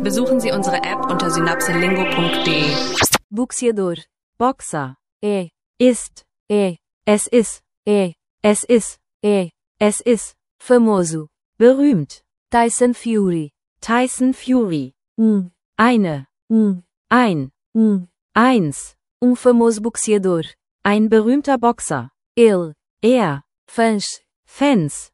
Besuchen Sie unsere App unter synapselingo.de. Boxeador. Boxer. Ist. Es ist. Es ist. Es ist. Famoso. Berühmt. Tyson Fury. Tyson Fury. Eine. Ein. Eins. Famoso boxeador. Ein berühmter Boxer. Ele. Er. Fãs. Fans.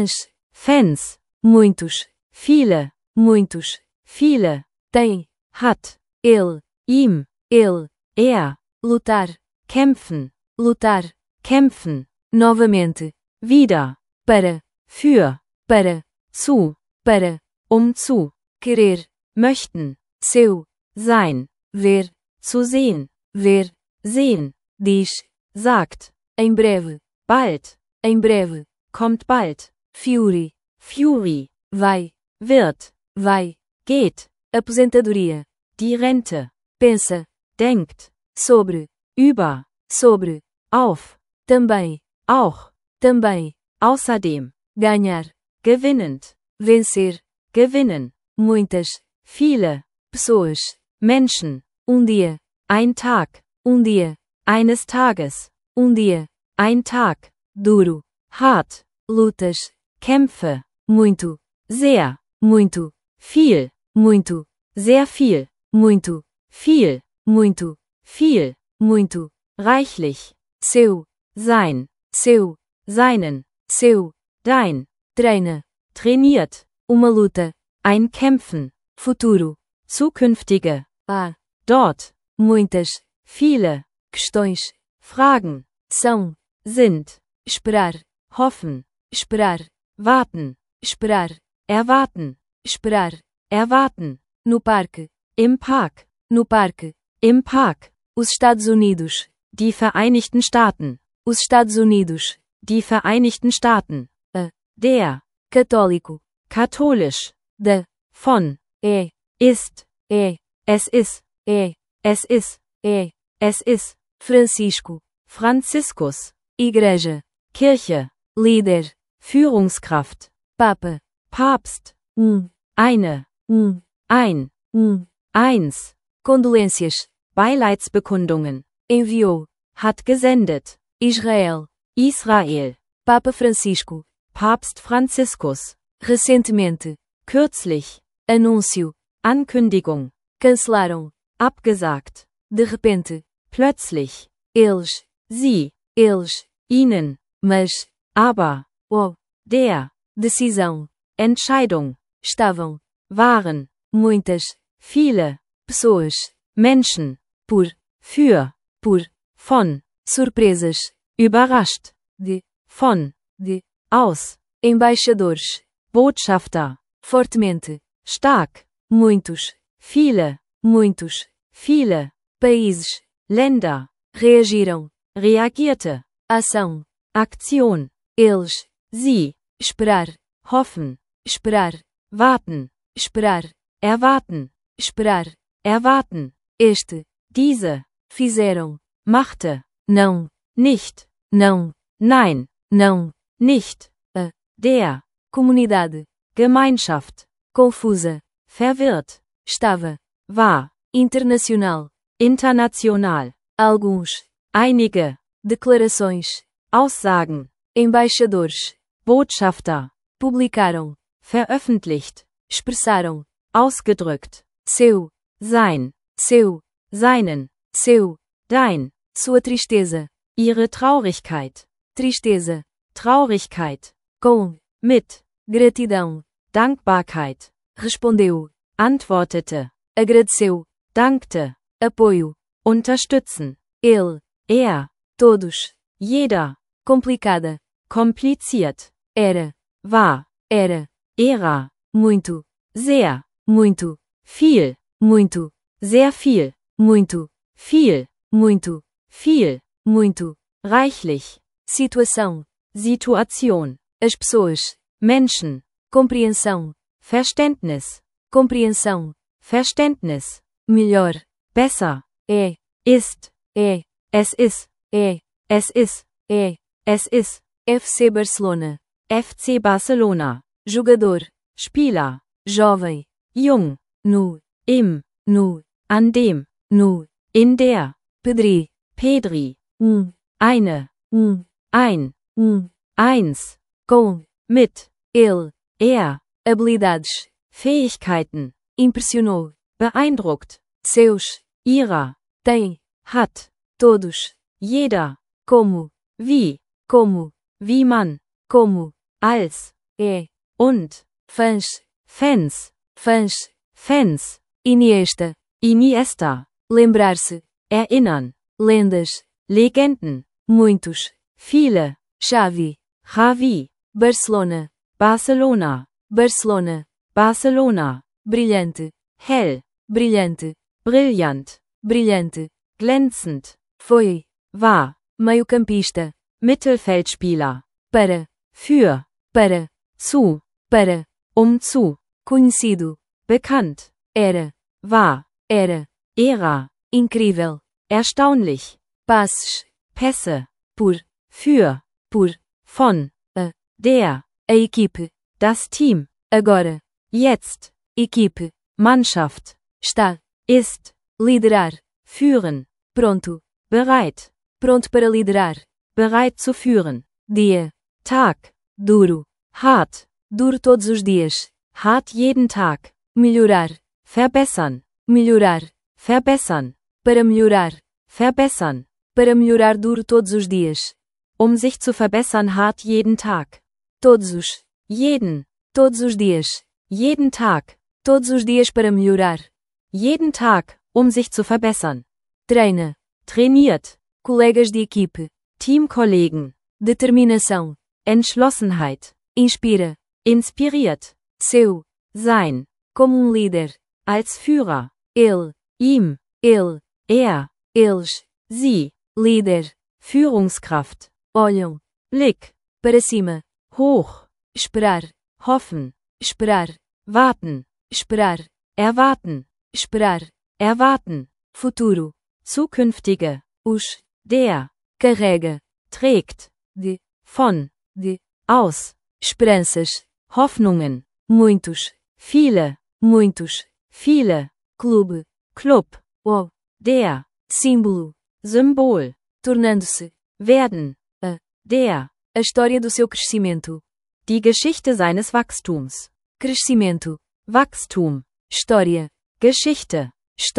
Fans. Muitos. Viele. Muitos. Viele. Tem. Hat. Ele. Ihm. Ele. Er. Lutar. Kämpfen. Lutar. Kämpfen. Novamente. Wieder. Para. Für. Para. Zu. Para. Zu. Querer. Möchten. Seu. Sein. Ver. Zu sehen. Ver. Sehen. Diz. Sagt. Em breve. Bald. Em breve. Kommt bald. Fury. Fury. Vai. Wird. Vai. Geht. Aposentadoria. Die Rente. Pensa. Denkt. Sobre. Über. Sobre. Auf. Também. Auch. Também. Außerdem. Ganhar. Gewinnend. Vencer. Gewinnen. Muitas. Viele. Pessoas. Menschen. Dia. Ein Tag. Dia. Eines Tages. Dia. Ein Tag. Duro. Hart. Lutas. Kämpfe. Muito. Sehr. Muito. Viel. Muito. Sehr viel. Muito. Viel. Muito. Viel. Muito. Reichlich. Seu. Sein. Seu. Seinen. Seu. Dein. Treina. Trainiert. Uma luta. Ein Kämpfen. Futuro. Zukünftige. Dort. Muitas. Viele. Questões. Fragen. São. Sind. Esperar. Hoffen. Esperar. Warten. Esperar. Erwarten. Esperar. Erwarten. No parque. Im Park. No parque. Im Park. Os Estados Unidos. Die Vereinigten Staaten. Os Estados Unidos. Die Vereinigten Staaten. Der. Católico. Katholisch. De. Von. Ist. Es ist. Es ist. Es ist. Francisco. Franziskus. Igreja. Kirche. Líder. Führungskraft. Papa. Papst. Eine. Ein. Eins. Condolências. Beileidsbekundungen. Enviou. Hat gesendet. Israel. Israel. Papa Francisco. Papst Franziskus. Recentemente. Kürzlich. Anúncio. Ankündigung. Cancelaram. Abgesagt. De repente. Plötzlich. Eles. Sie. Eles. Ihnen. Mas. Aber. Der. Decisão. Entscheidung. Estavam. Waren. Muitas. Viele. Pessoas. Menschen. Por. Für. Por. Von. Surpresas. Überrascht. De. Von. De. Aus. Embaixadores. Botschafter. Fortemente. Stark. Muitos. Viele. Muitos. Viele. Países. Länder. Reagiram. Reagierte. Ação. Aktion. Eles. Sie. Esperar. Hoffen. Esperar. Warten. Esperar. Erwarten. Esperar. Erwarten. Este. Diese. Fizeram. Machte. Não. Nicht. Não. Nein. Não. Nicht. Der. Comunidade. Gemeinschaft. Confusa. Verwirrt. Estava. War. Internacional. International. Alguns. Einige. Declarações. Aussagen. Embaixadores. Botschafter. Publicaram. Veröffentlicht. Expressaram. Ausgedrückt. Seu. Sein. Seu. Seinen. Seu. Dein. Sua tristeza. Ihre Traurigkeit. Tristeza. Traurigkeit. Com. Mit. Gratidão. Dankbarkeit. Respondeu. Antwortete. Agradeceu. Dankte. Apoio. Unterstützen. Ele. Er. Todos. Jeder. Complicada. Kompliziert. Era. War. Era. Era. Muito. Sehr. Muito. Viel. Muito. Sehr viel. Muito. Viel. Muito. Viel. Muito. Reichlich. Situação. Situation. As pessoas. Menschen. Compreensão. Verständnis. Compreensão. Verständnis. Melhor. Besser. Ist. Es ist. Es ist. Es ist. FC Barcelona. FC Barcelona. Jogador. Spieler. Jovem. Jung. no, im, no, an dem, no, in der, pedri, Pedri, eine, ein, eins, com, mit, ele, er, habilidades, Fähigkeiten, impressionou, beeindruckt, seus, ihrer, tem, hat, todos, jeder, como, wie man, como, als, und, fãs, Fans, fãs, Iniesta, lembrar-se, erinnern, lendas, Legenden, muitos, viele, Xavi, Javi, Barcelona, Barcelona, brilhante, hell, brilhante, brillant, glänzend, foi, war, meio-campista, Mittelfeldspieler, para, für, zu, zu, conhecido, bekannt, era, war, era, incrível, erstaunlich, passes, Pässe, für, von, der, a equipe, das Team, agora, jetzt, equipe, Mannschaft, está, ist, liderar, führen, pronto bereit para liderar, zu führen, dia, Tag, duro, hart, duro todos os dias, hart jeden Tag, melhorar, verbessern, para melhorar duro todos os dias, sich zu verbessern hart jeden Tag, todos os dias, jeden Tag, todos os dias para melhorar, jeden Tag, sich zu verbessern, treina, trainiert, colegas de equipe, Teamkollegen, determinação, Entschlossenheit, inspira, inspiriert, seu, sein, como líder, als Führer, ele, ihm, ele, eles, sie, líder, Führungskraft, olham, Blick, para cima, hoch, esperar, hoffen, warten, erwarten, erwarten, futuro, zukünftige, os, der, carrega, trägt, de, von, aus, esperanças, Hoffnungen, muitos, viele, clube, Club, der, símbolo, Symbol, tornando-se, werden, der, a história do seu crescimento, die Geschichte seines Wachstums, crescimento, Wachstum, história, Geschichte,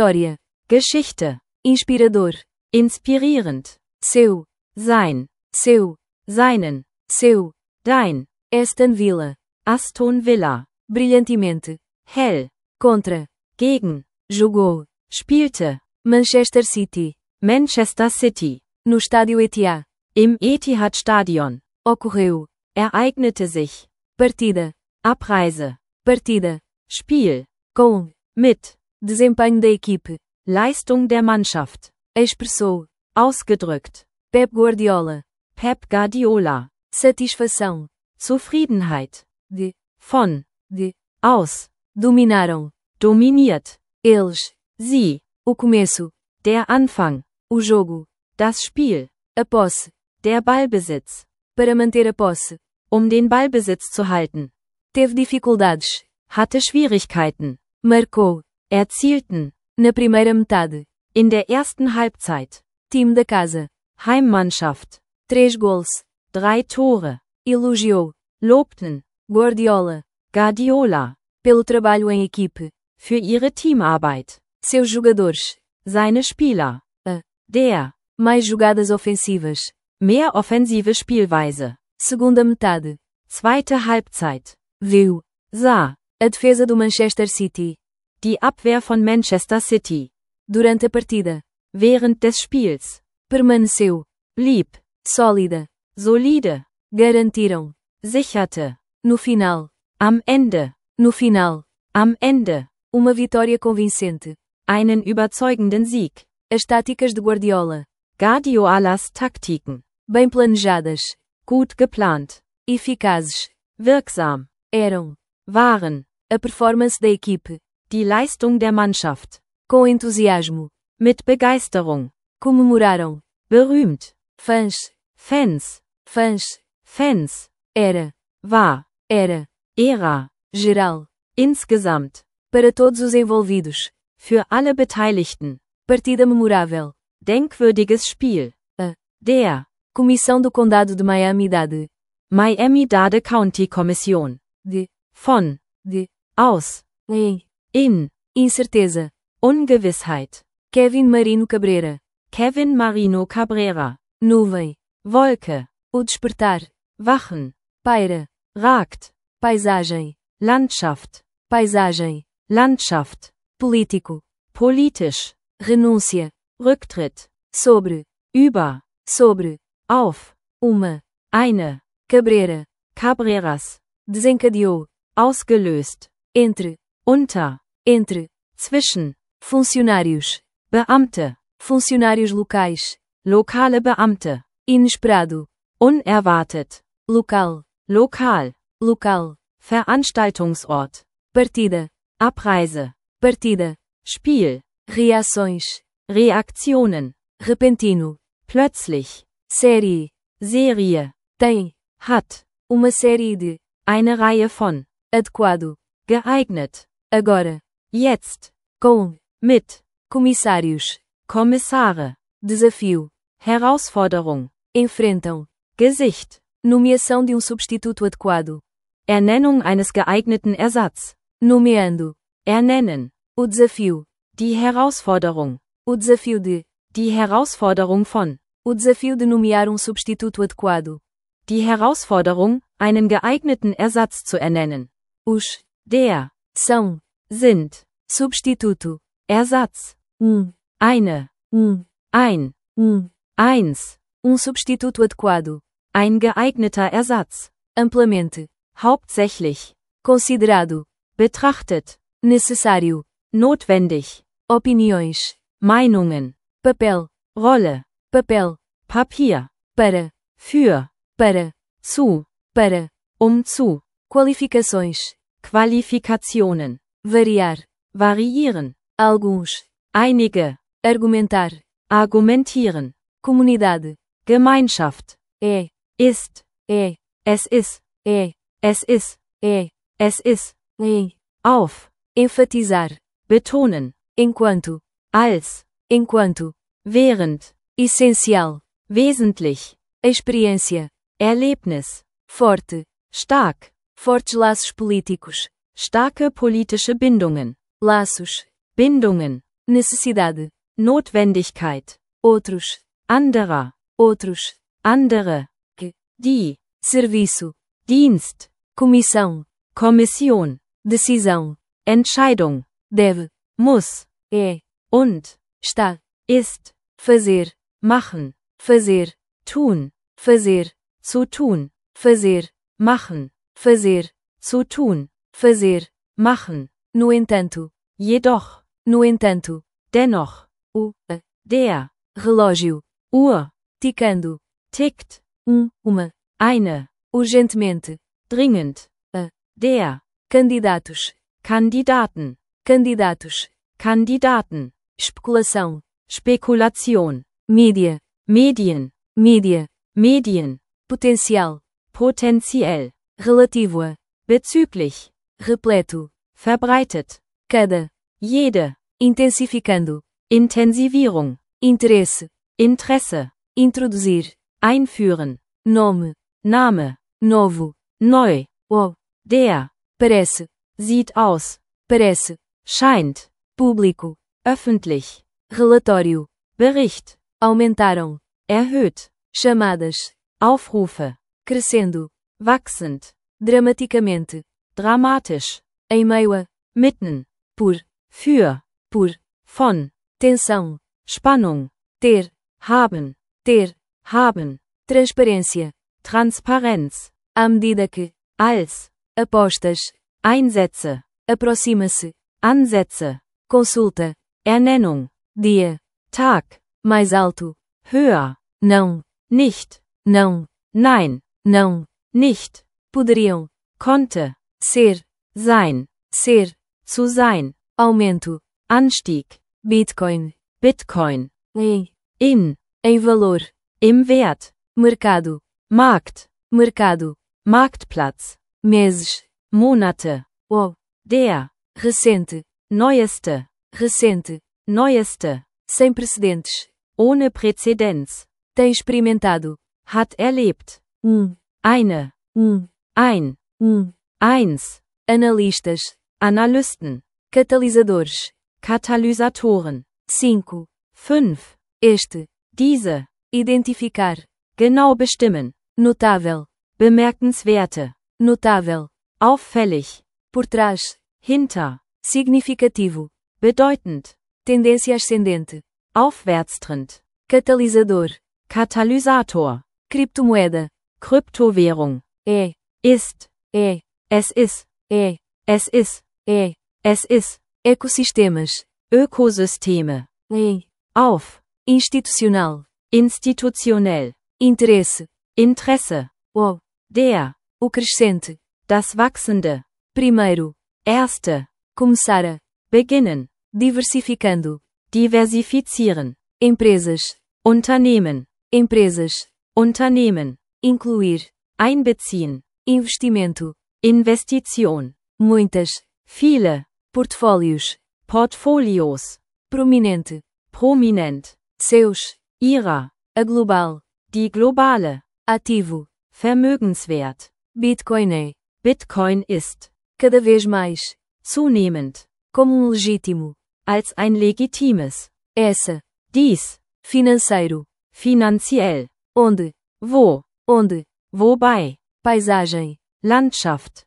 inspirador, inspirierend, seu, sein, seinen, seu, dein, Aston Villa, Aston Villa, brilhantemente, hell, contra, gegen, jogou, spielte, Manchester City, Manchester City, no estádio Etihad, im Etihad Stadion, ocorreu, ereignete sich, partida, Abreise, Spiel, com, mit, desempenho da equipe, Leistung der Mannschaft, expressou, ausgedrückt, Pep Guardiola, satisfação, Zufriedenheit, de, von, aus, dominaram, dominiert, eles, sie, o começo, der Anfang, o jogo, das Spiel, a posse, der Ballbesitz, para manter a posse, den Ballbesitz zu halten, teve dificuldades, hatte Schwierigkeiten, marcou, erzielten, na primeira metade, in der ersten Halbzeit, time da casa, Heimmannschaft, 3 gols, 3 Tore, elogiou, lobten, Guardiola, pelo trabalho em equipe, für ihre Teamarbeit, seus jogadores, seine Spieler, der, mais jogadas ofensivas, mehr offensive Spielweise, segunda metade, zweite Halbzeit, viu, sah, a defesa do Manchester City, die Abwehr von Manchester City, durante a partida, während des Spiels, permaneceu, blieb, sólida, solide, garantiram, sicherte, no final, am Ende, uma vitória convincente, einen überzeugenden Sieg, as táticas de Guardiolas Taktiken, bem planejadas, gut geplant, eficazes, wirksam, waren, a performance da equipe, die Leistung der Mannschaft, com entusiasmo, mit Begeisterung, comemoraram, berühmt, fãs, Fans, era, war, geral, insgesamt, Para todos os envolvidos. Für alle Beteiligten. Partida memorável. Denkwürdiges Spiel. Der Comissão do Condado de Miami-Dade. Miami-Dade County Kommission. De. Von. De. Aus. Em. In. Incerteza. Ungewissheit. Kevin Marino Cabreira. Kevin Marino Cabrera. Nuvem. Wolke. O despertar. Wachen. Paira. Ragt. Paisagem. Landschaft. Paisagem. Landschaft. Político. Politisch. Renúncia. Rücktritt. Sobre. Über. Sobre. Auf. Uma. Eine. Cabreira. Cabreras. Desencadeou. Ausgelöst. Entre. Unter. Entre. Zwischen. Funcionários. Beamte. Funcionários locais. Lokale Beamte. Inesperado. Unerwartet. Local. Lokal. Local. Veranstaltungsort. Partida. Abreise. Partida. Spiel. Reações. Reaktionen. Repentino. Plötzlich. Série. Serie. Tem. Hat. Uma série de. Eine Reihe von. Adequado. Geeignet. Agora. Jetzt. Com. Mit. Comissários. Kommissare. Desafio. Herausforderung. Enfrentam. Gesicht. Nomeação de um substituto adequado. Ernennung eines geeigneten Ersatz. Nomeando. Ernennen. O desafio. Die Herausforderung. O desafio de. Die Herausforderung von. O desafio de nomear um substituto adequado. Die Herausforderung, einen geeigneten Ersatz zu ernennen. Os. Der. São. Sind. Substituto. Ersatz. Eine. Ein. Eins. Um substituto adequado. Ein geeigneter Ersatz. Amplamente. Hauptsächlich. Considerado. Betrachtet. Necessário. Notwendig. Opiniões. Meinungen. Papel. Rolle. Papel. Papier. Para. Für. Para. Zu. Para. Zu. Qualificações. Qualifikationen. Variar. Variieren. Alguns. Einige. Argumentar. Argumentieren. Comunidade. Gemeinschaft. É. Ist. É. Es ist. É. Es ist. É. Es ist. Em. Auf. Enfatizar. Betonen. Enquanto. Als. Enquanto. Während. Essencial. Wesentlich. Experiência. Erlebnis. Forte. Stark. Fortes laços políticos. Starke politische Bindungen. Laços. Bindungen. Necessidade. Notwendigkeit. Outros. Anderer. Outros. Andere. Que. Die. Serviço. Dienst. Comissão. Kommission. Decisão. Entscheidung. Deve. Muss. É. Und. Está. Ist. Fazer. Machen. Fazer. Tun. Fazer. Zu tun. Fazer. Machen. Fazer. Zu tun. Fazer. Machen. No entanto. Jedoch. No entanto. Dennoch. O. A. Der. Relógio. Uhr. Ticando. Tickt. Uma. Eine. Urgentemente. Dringend. A. Der. Candidatos. Kandidaten. Candidatos. Kandidaten. Especulação. Spekulation. Mídia. Medien. Mídia. Medien. Potencial. Potenziell. Relativo a. Bezüglich. Repleto. Verbreitet. Cada. Jede. Intensificando. Intensivierung. Interesse. Interesse. Introduzir. Einführen. Nome. Name. Novo. Neu. O. Der. Parece. Sieht aus. Parece. Scheint. Público. Öffentlich. Relatório. Bericht. Aumentaram. Erhöht. Chamadas. Aufrufe. Crescendo. Wachsend. Dramaticamente. Dramatisch. Em meio a. Mitten. Por. Für. Por. Von. Tensão. Spannung. Ter. Haben. Ter. Haben. Transparência. Transparenz. À medida que. Als. Apostas. Einsätze. Aproxima-se. Ansätze. Consulta. Ernennung. Dia. Tag. Mais alto. Höher. Não. Nicht. Não. Nein. Não. Nicht. Poderiam. Konnte. Ser. Sein. Ser. Zu sein. Aumento. Anstieg. Bitcoin. Bitcoin. Em. Em valor. Im Wert. Mercado. Markt. Mercado. Marktplatz. Meses. Monate. O. Der. recente, neueste, recente, neueste, sem precedentes, ohne Präzedenz, tem experimentado, hat erlebt, eine, ein, eins, analistas, Analysten, catalisadores, Katalysatoren, 5, 5, este, diese, identificar, genau bestimmen, notável, bemerkenswerte, notável, auffällig, por trás, hinter, significativo, bedeutend, tendência ascendente, aufwärtstrend, catalisador, Katalysator, criptomoeda, Kryptowährung, ist, es ist, es ist, es ist, ecossistemas, Ökosysteme, auf, institucional, institutionell, interesse, Interesse, der, o crescente, das Wachsende, primeiro, erste, começar a, beginnen, diversificando, diversifizieren, empresas, Unternehmen, Unternehmen, incluir, einbeziehen, investimento, Investition, muitas, viele, portfólios, Portfolios, prominente, prominent, seus, ihrer, a global, die globale, ativo, Vermögenswert, Bitcoin Bitcoin ist, cada vez mais, zunehmend, como legítimo, als ein legitimes, essa, dies, financeiro, finanziell, onde, onde, wobei, paisagem, Landschaft,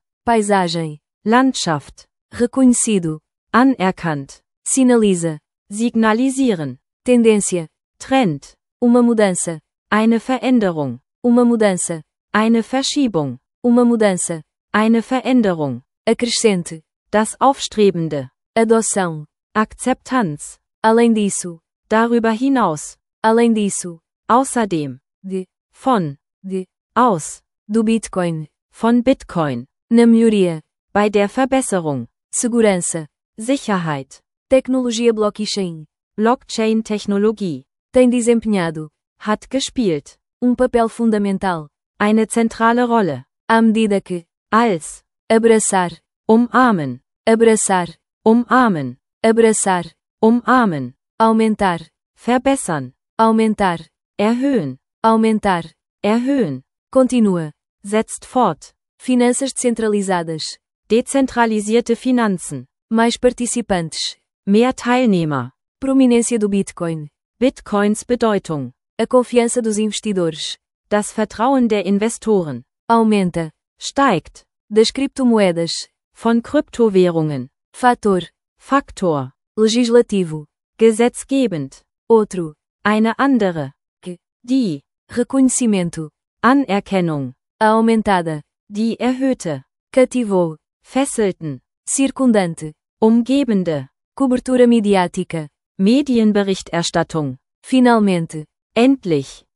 Landschaft, reconhecido, anerkannt, sinaliza, signalisieren, tendência, Trend, uma mudança, eine Veränderung, uma mudança, eine Verschiebung, uma mudança, eine Veränderung, acrescente, das Aufstrebende, adoção, Akzeptanz, além disso, darüber hinaus, além disso, außerdem, de, von, aus, do Bitcoin, von Bitcoin, na melhoria, bei der Verbesserung, segurança, Sicherheit, tecnologia blockchain, Blockchain-Technologie, tem desempenhado, hat gespielt, papel fundamental, eine zentrale Rolle, à medida que, als, abraçar, umarmen, abraçar, umarmen, abraçar, umarmen, aumentar, verbessern, aumentar, erhöhen, aumentar, erhöhen, continua, setzt fort, finanças descentralizadas, dezentralisierte Finanzen, mais participantes, mehr Teilnehmer, prominência do Bitcoin, Bitcoins Bedeutung, a confiança dos investidores, das Vertrauen der Investoren, aumenta, steigt, das criptomoedas, von Kryptowährungen, Faktor, legislativo, gesetzgebend, outro, eine andere, die, reconhecimento, Anerkennung, a aumentada, die erhöhte, cativou, fesselten, circundante, umgebende, cobertura midiática, Medienberichterstattung, finalmente, endlich,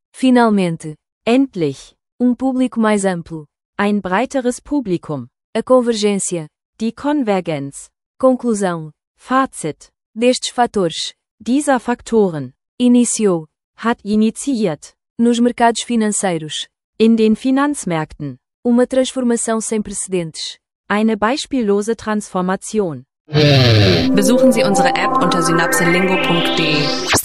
endlich, público mais amplo, ein breiteres Publikum, a convergência, die Konvergenz, conclusão, Fazit, destes fatores, dieser Faktoren, iniciou, hat initiiert, nos mercados financeiros, in den Finanzmärkten, uma transformação sem precedentes, eine beispiellose Transformation. Besuchen Sie unsere App unter synapselingo.de.